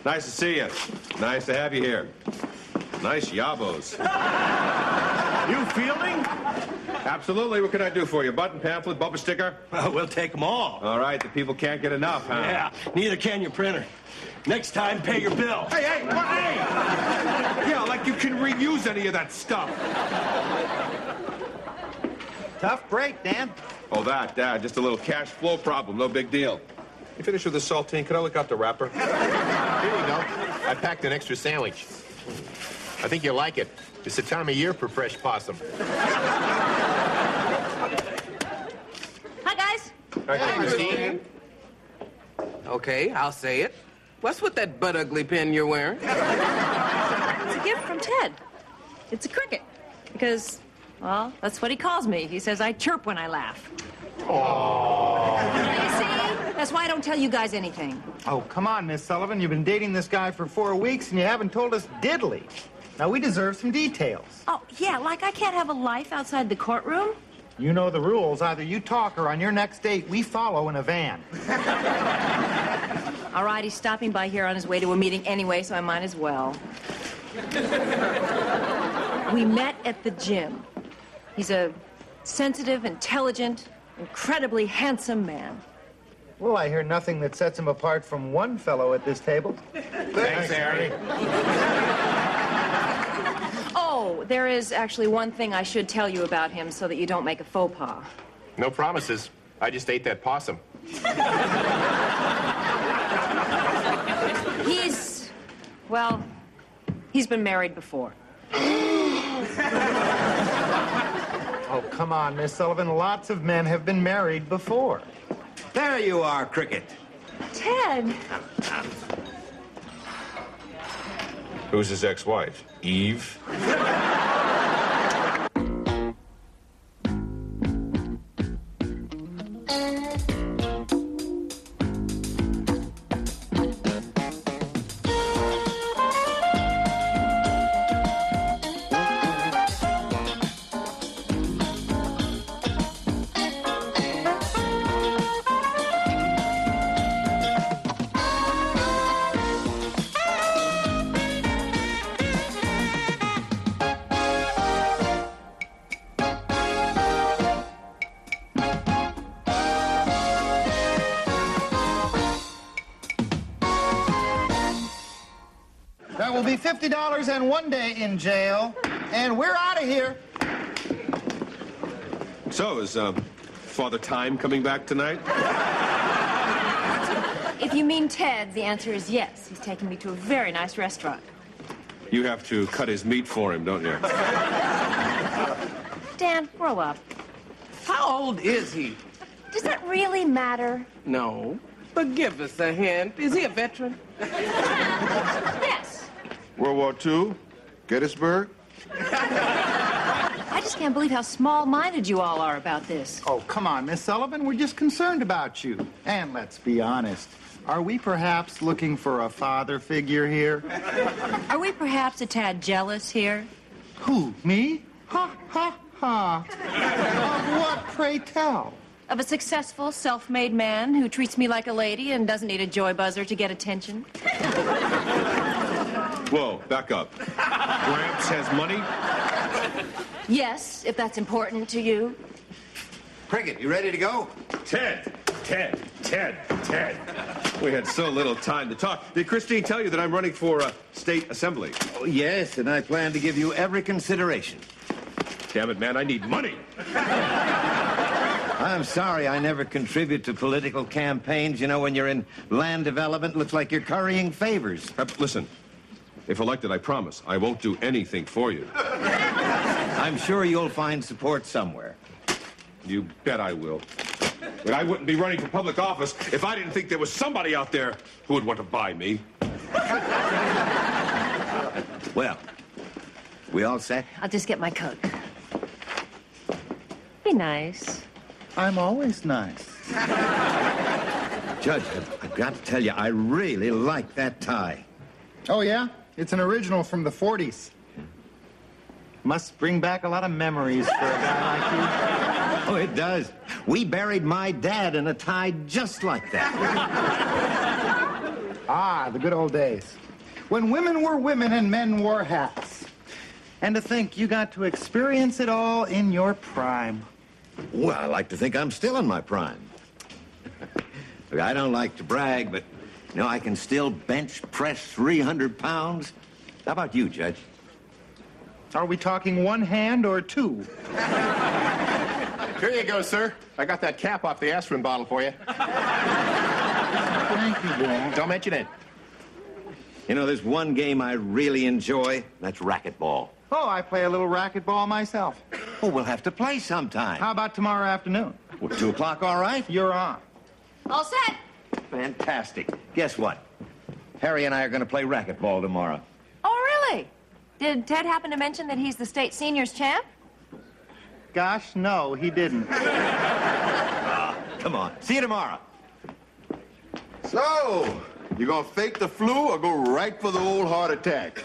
Nice to see you. Nice to have you here. Nice yabos. You feeling? Absolutely. What can I do for you? Button, pamphlet, bumper sticker? Well, we'll take them all. All right. The people can't get enough, huh? Yeah, neither can your printer. Next time, pay your bill. Hey, what? Hey! Yeah, like you can reuse any of that stuff. Tough break, Dan. Oh, that. Just a little cash flow problem. No big deal. You finished with the saltine? Could I look out the wrapper? Here you go. I packed an extra sandwich. I think you'll like it. It's the time of year for fresh possum. Hi, guys. Hey, Christine. Okay, I'll say it. What's with that butt ugly pen you're wearing? It's a gift from Ted. It's a cricket. Because, well, that's what he calls me. He says I chirp when I laugh. Aww. You see? That's why I don't tell you guys anything. Oh, come on, Miss Sullivan. You've been dating this guy for 4 weeks, and you haven't told us diddly. Now, we deserve some details. Oh, yeah, like I can't have a life outside the courtroom? You know the rules. Either you talk or on your next date, we follow in a van. All right, he's stopping by here on his way to a meeting anyway, so I might as well. We met at the gym. He's a sensitive, intelligent, incredibly handsome man. Well, I hear nothing that sets him apart from one fellow at this table. Thanks, Harry. Oh, there is actually one thing I should tell you about him so that you don't make a faux pas. No promises. I just ate that possum. He's been married before. Oh, come on, Miss Sullivan. Lots of men have been married before. There you are, Cricket. Ted. Who's his ex-wife? Eve? That will be $50 and 1 day in jail, and we're out of here. So, is Father Time coming back tonight? If you mean Ted, the answer is yes. He's taking me to a very nice restaurant. You have to cut his meat for him, don't you? Dan, grow up. How old is he? Does that really matter? No. But give us a hint. Is he a veteran? Yes. World War II? Gettysburg? I just can't believe how small-minded you all are about this. Oh, come on, Miss Sullivan. We're just concerned about you. And let's be honest. Are we perhaps looking for a father figure here? Are we perhaps a tad jealous here? Who, me? Ha, ha, ha. Of what, pray tell? Of a successful, self-made man who treats me like a lady and doesn't need a joy buzzer to get attention. Whoa, back up. Gramps has money? Yes, if that's important to you. Cricket, you ready to go? Ted! We had so little time to talk. Did Christine tell you that I'm running for state assembly? Oh, yes, and I plan to give you every consideration. Damn it, man, I need money. I'm sorry I never contribute to political campaigns. You know, when you're in land development, it looks like you're currying favors. Listen, if elected, I promise I won't do anything for you. I'm sure you'll find support somewhere. You bet I will. But I wouldn't be running for public office if I didn't think there was somebody out there who would want to buy me. Well, we all set? I'll just get my coat. Be nice. I'm always nice. Judge, I've got to tell you, I really like that tie. Oh, yeah? It's an original from the 40s. Must bring back a lot of memories for a guy like you. Oh, it does. We buried my dad in a tie just like that. Ah, the good old days. When women were women and men wore hats. And to think you got to experience it all in your prime. Well, I like to think I'm still in my prime. Look, I don't like to brag, but, you know, I can still bench press 300 pounds. How about you, Judge? Are we talking one hand or two? Here you go, sir. I got that cap off the aspirin bottle for you. Thank you, Bill. Don't mention it. You know, there's one game I really enjoy. That's racquetball. Oh, I play a little racquetball myself. Oh, we'll have to play sometime. How about tomorrow afternoon? Well, 2 o'clock, all right? You're on. All set. Fantastic. Guess what? Harry and I are going to play racquetball tomorrow. Oh, really? Did Ted happen to mention that he's the state seniors champ? Gosh, no, he didn't. Come on. See you tomorrow. So, you gonna fake the flu or go right for the old heart attack?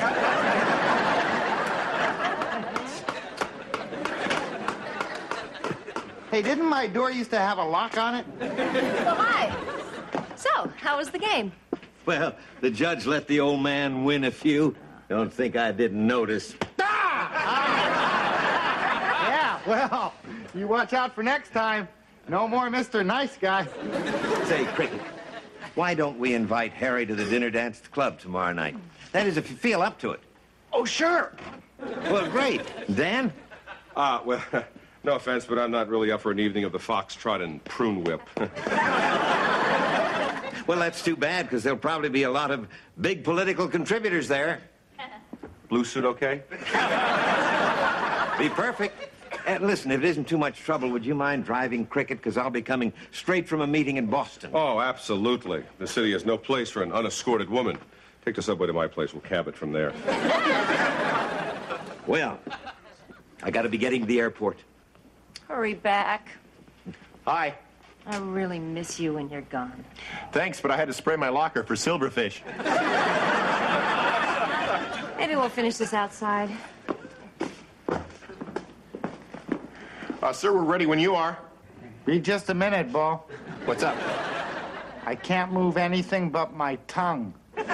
Hey, didn't my door used to have a lock on it? Well, hi. So, how was the game? Well, the judge let the old man win a few. Don't think I didn't notice. Yeah, well, you watch out for next time. No more Mr. Nice Guy. Say, Cricket, why don't we invite Harry to the dinner dance at the club tomorrow night? That is, if you feel up to it. Oh, sure. Well, great. Dan? Well, no offense, but I'm not really up for an evening of the foxtrot and prune whip. Well, that's too bad, because there'll probably be a lot of big political contributors there. Blue suit okay? Be perfect. Listen, if it isn't too much trouble, would you mind driving Cricket? Because I'll be coming straight from a meeting in Boston. Oh, absolutely. The city has no place for an unescorted woman. Take the subway to my place. We'll cab it from there. Well, I got to be getting to the airport. Hurry back. Hi. I really miss you when you're gone. Thanks, but I had to spray my locker for silverfish. Maybe we'll finish this outside. Sir, we're ready when you are. Be just a minute, Bo. What's up? I can't move anything but my tongue.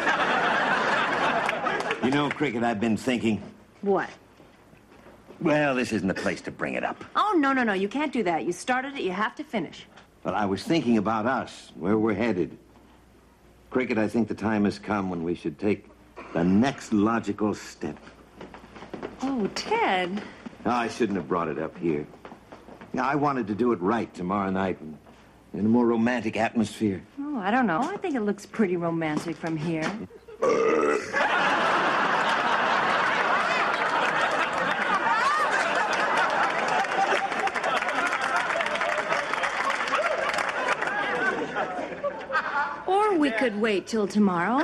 You know, Cricket, I've been thinking, What? well, this isn't the place to bring it up. Oh, no. You can't do that. You started it, you have to finish. But I was thinking about us, where we're headed. Cricket, I think the time has come when we should take the next logical step. Oh, Ted. No, I shouldn't have brought it up here. Now, I wanted to do it right tomorrow night in a more romantic atmosphere. Oh, I don't know. I think it looks pretty romantic from here. Or we could wait till tomorrow.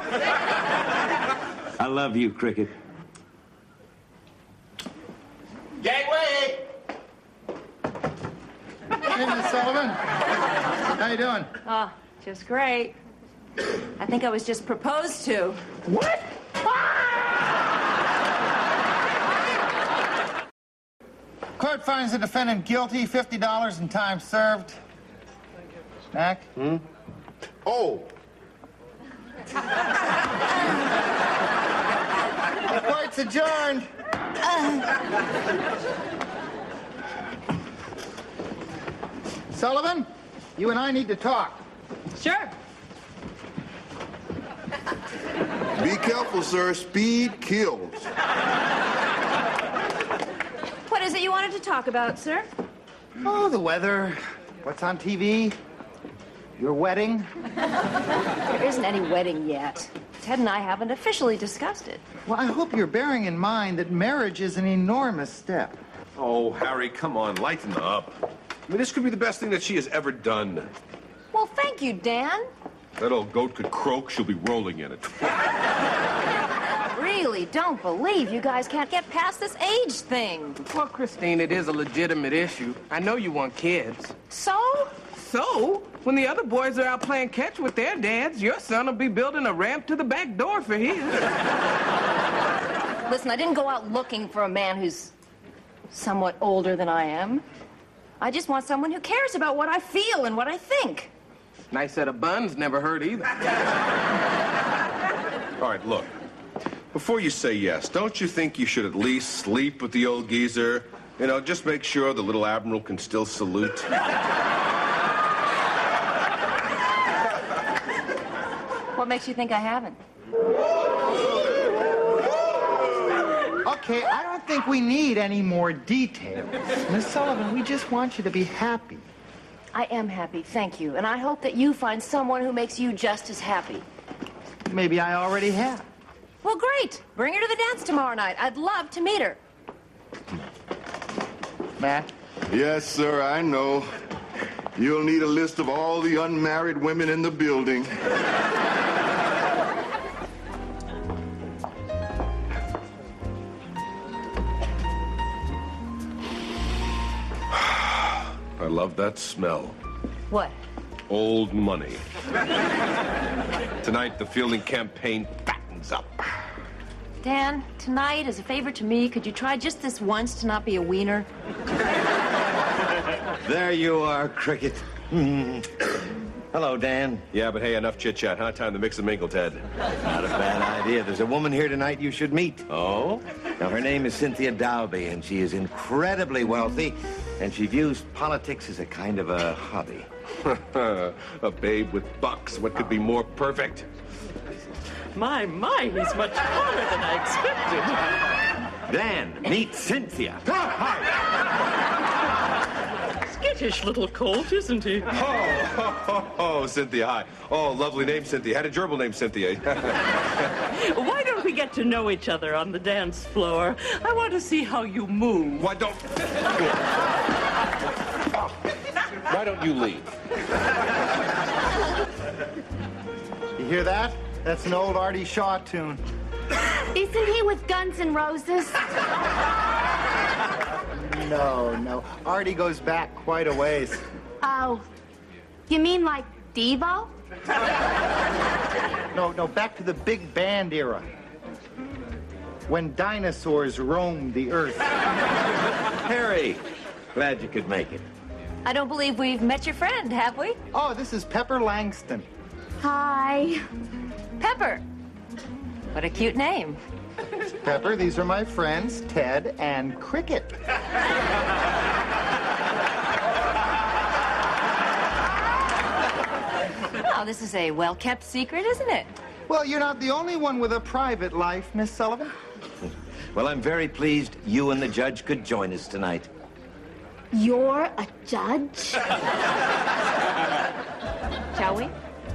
I love you, Cricket. Gangway! Hey, Miss Sullivan. How you doing? Oh, just great. I think I was just proposed to. What? Court finds the defendant guilty, $50 in time served. Mac? Oh, The court's adjourned. Sullivan, you and I need to talk. Sure. Be careful, sir. Speed kills. What is it you wanted to talk about, sir? Oh, the weather. What's on TV? Your wedding? There isn't any wedding yet. Ted and I haven't officially discussed it. Well, I hope you're bearing in mind that marriage is an enormous step. Oh, Harry, come on, lighten up. I mean, this could be the best thing that she has ever done. Well, thank you, Dan. That old goat could croak, she'll be rolling in it. Really don't believe you guys can't get past this age thing. Well, Christine, it is a legitimate issue. I know you want kids. So? So, when the other boys are out playing catch with their dads, your son will be building a ramp to the back door for his. Listen, I didn't go out looking for a man who's somewhat older than I am. I just want someone who cares about what I feel and what I think. Nice set of buns never hurt either. right, look. Before you say yes, don't you think you should at least sleep with the old geezer? You know, just make sure the little admiral can still salute. What makes you think I haven't? Okay, I don't think we need any more details. Miss Sullivan, we just want you to be happy. I am happy, thank you. And I hope that you find someone who makes you just as happy. Maybe I already have. Well, great. Bring her to the dance tomorrow night. I'd love to meet her. Matt? Yes, sir, I know. You'll need a list of all the unmarried women in the building. I love that smell. What? Old money. Tonight, the Fielding campaign fattens up. Dan, tonight, as a favor to me, could you try just this once to not be a wiener? There you are, Cricket. Hello, Dan. Yeah, but hey, enough chit-chat, huh? Time to mix and mingle, Ted. Not a bad idea. There's a woman here tonight you should meet. Oh? Now, her name is Cynthia Dalby, and she is incredibly wealthy, and she views politics as a kind of a hobby. A babe with bucks. What could be more perfect? My, he's much taller than I expected. Dan, meet Cynthia. Skittish little colt, isn't he? Oh, Cynthia, hi. Oh, lovely name, Cynthia. Had a gerbil named Cynthia. Why don't we get to know each other on the dance floor? I want to see how you move. Why don't you leave? You hear that? That's an old Artie Shaw tune. Isn't he with Guns N' Roses? No. Artie goes back quite a ways. Oh, you mean like Devo? No, back to the big band era. When dinosaurs roamed the earth. Harry, glad you could make it. I don't believe we've met your friend, have we? Oh, this is Pepper Langston. Hi. Pepper. What a cute name. Pepper, these are my friends, Ted and Cricket. Oh, this is a well-kept secret, isn't it? Well, you're not the only one with a private life, Miss Sullivan. Well, I'm very pleased you and the judge could join us tonight. You're a judge? Shall we?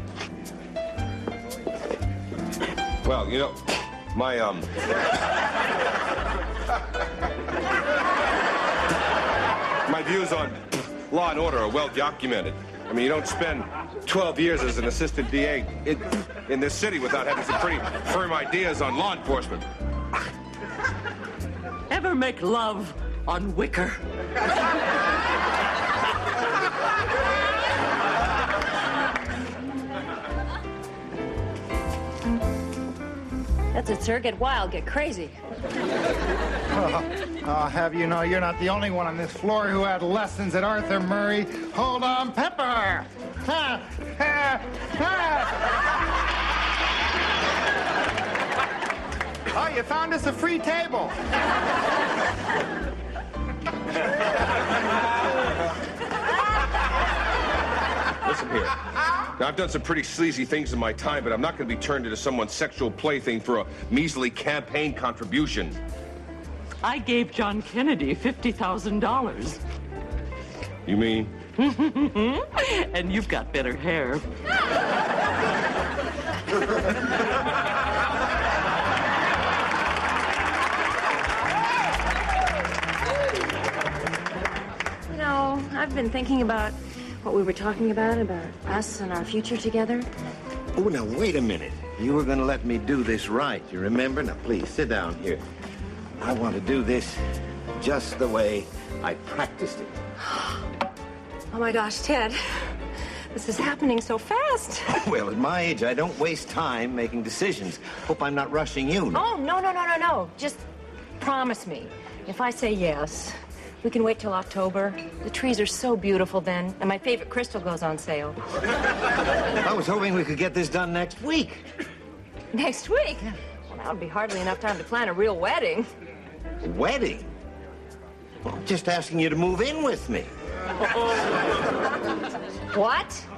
Well, you know, my views on law and order are well documented. I mean, you don't spend 12 years as an assistant DA in this city without having some pretty firm ideas on law enforcement. Ever make love on wicker? That's it, sir. Get wild, get crazy. I'll have you know you're not the only one on this floor who had lessons at Arthur Murray. Hold on, Pepper! Ha, ha, ha. Oh, you found us a free table. Listen here. Now, I've done some pretty sleazy things in my time, but I'm not going to be turned into someone's sexual plaything for a measly campaign contribution. I gave John Kennedy $50,000. You mean? And you've got better hair. You know, I've been thinking about what we were talking about us and our future together. Oh, now, wait a minute. You were going to let me do this right, you remember? Now, please, sit down here. I want to do this just the way I practiced it. Oh, my gosh, Ted. This is happening so fast. Well, at my age, I don't waste time making decisions. Hope I'm not rushing you. Oh, no. Just promise me. If I say yes, we can wait till October. The trees are so beautiful then, and my favorite crystal goes on sale. I was hoping we could get this done next week. Next week? Well, that would be hardly enough time to plan a real wedding. Wedding? Well, I'm just asking you to move in with me. What?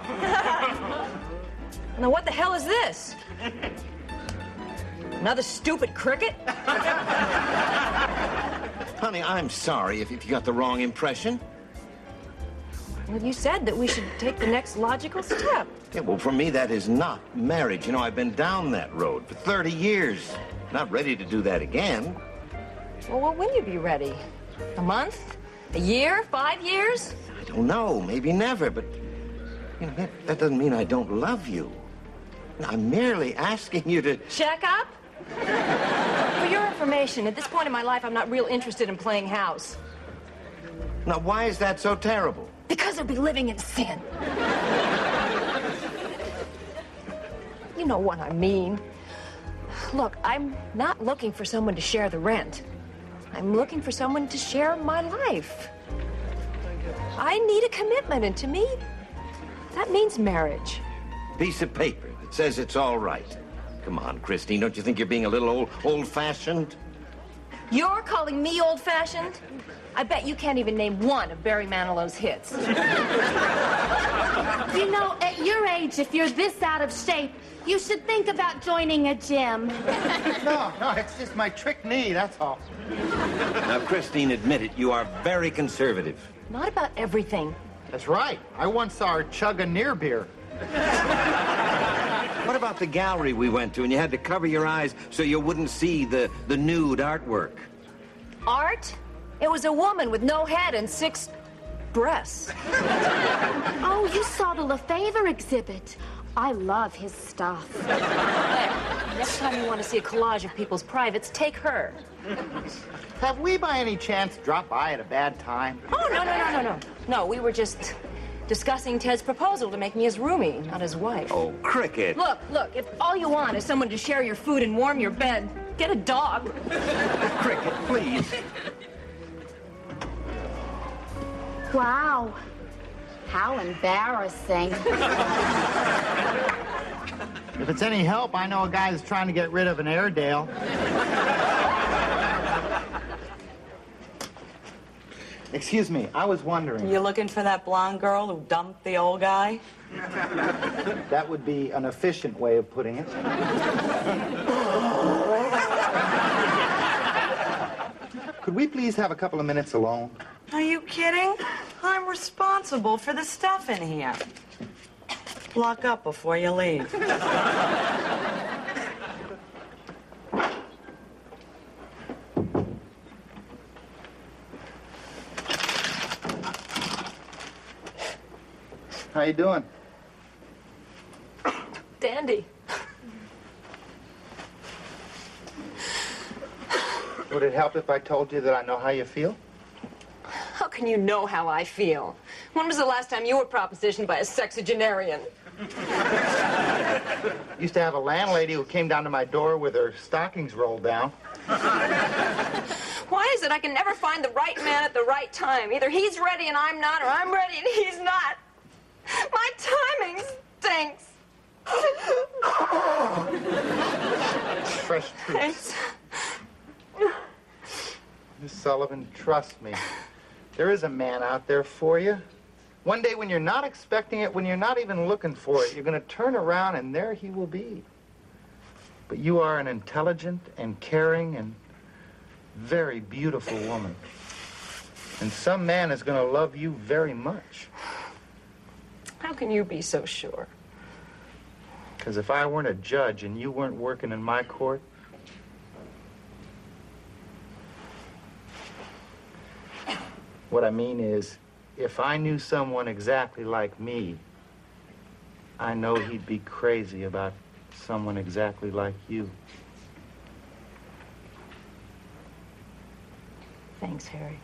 Now, what the hell is this? Another stupid cricket? Honey, I'm sorry if you got the wrong impression. Well, you said that we should take the next logical step. Yeah, well, for me, that is not marriage. You know, I've been down that road for 30 years. Not ready to do that again. Well, when will you be ready? A month? A year? 5 years? I don't know. Maybe never, but, you know, that doesn't mean I don't love you. I'm merely asking you to... Check up? For your information, at this point in my life, I'm not real interested in playing house. Now, why is that so terrible? Because I'll be living in sin. You know what I mean. Look, I'm not looking for someone to share the rent. I'm looking for someone to share my life. I need a commitment, and to me, that means marriage. Piece of paper that says it's all right. Come on, Christine, don't you think you're being a little old-fashioned? You're calling me old-fashioned? I bet you can't even name one of Barry Manilow's hits. You know, at your age, if you're this out of shape, you should think about joining a gym. No, it's just my trick knee, that's all. Now, Christine, admit it, you are very conservative. Not about everything. That's right. I once saw her chug a near beer. What about the gallery we went to and you had to cover your eyes so you wouldn't see the nude artwork? Art? It was a woman with no head and 6 breasts. Oh, you saw the Lefebvre exhibit. I love his stuff. Next time you want to see a collage of people's privates, take her. Have we by any chance dropped by at a bad time? Oh, no. No, we were just discussing Ted's proposal to make me his roomie, not his wife. Oh, cricket. Look, if all you want is someone to share your food and warm your bed, get a dog. Cricket, please. Wow. How embarrassing. If it's any help, I know a guy who's trying to get rid of an Airedale. Excuse me, I was wondering. You looking for that blonde girl who dumped the old guy? That would be an efficient way of putting it. Could we please have a couple of minutes alone? Are you kidding? I'm responsible for the stuff in here. Lock up before you leave. How you doing? Dandy. Would it help if I told you that I know how you feel? How can you know how I feel? When was the last time you were propositioned by a sexagenarian? Used to have a landlady who came down to my door with her stockings rolled down. Why is it I can never find the right man at the right time? Either he's ready and I'm not, or I'm ready and he's not. My timing stinks. Fresh truth. Thanks. Miss Sullivan, trust me. There is a man out there for you. One day when you're not expecting it, when you're not even looking for it, you're going to turn around and there he will be. But you are an intelligent and caring and very beautiful woman. And some man is going to love you very much. How can you be so sure? Because if I weren't a judge and you weren't working in my court, what I mean is, if I knew someone exactly like me, I know he'd be crazy about someone exactly like you. Thanks, Harry.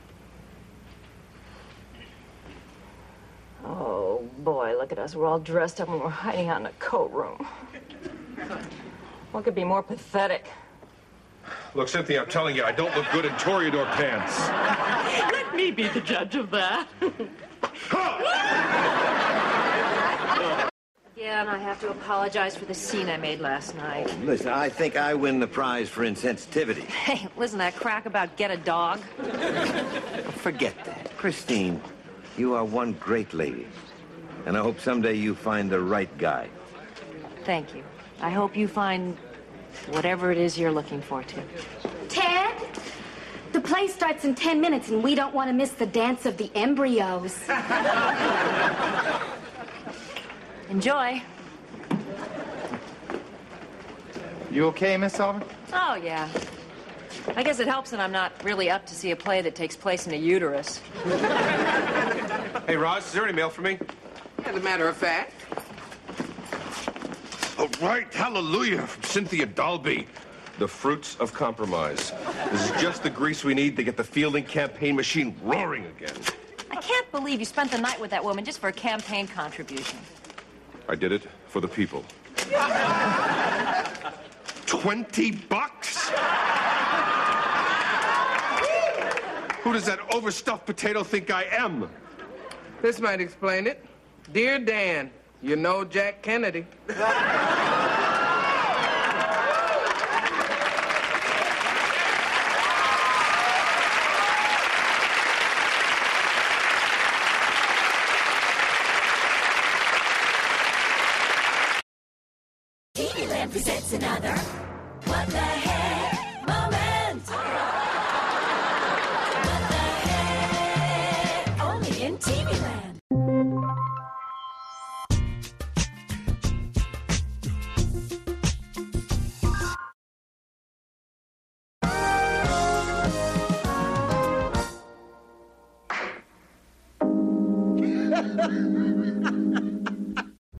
Oh, boy, look at us. We're all dressed up and we're hiding out in a coat room. What could be more pathetic? Look, Cynthia, I'm telling you, I don't look good in Toreador pants. Let me be the judge of that. Yeah, Dan, I have to apologize for the scene I made last night. Listen, I think I win the prize for insensitivity. Hey, listen, that crack about get a dog. Forget that. Christine, you are one great lady. And I hope someday you find the right guy. Thank you. I hope you find whatever it is you're looking for, too. Ted, the play starts in 10 minutes, and we don't want to miss the dance of the embryos. Enjoy. You okay, Miss Sullivan? Oh, yeah. I guess it helps that I'm not really up to see a play that takes place in a uterus. Hey, Roz, is there any mail for me? As a matter of fact. All right, hallelujah, from Cynthia Dalby. The fruits of compromise. This is just the grease we need to get the Fielding campaign machine roaring again. I can't believe you spent the night with that woman just for a campaign contribution. I did it for the people. $20? Who does that overstuffed potato think I am? This might explain it. Dear Dan, you know Jack Kennedy. Presents another What the Heck?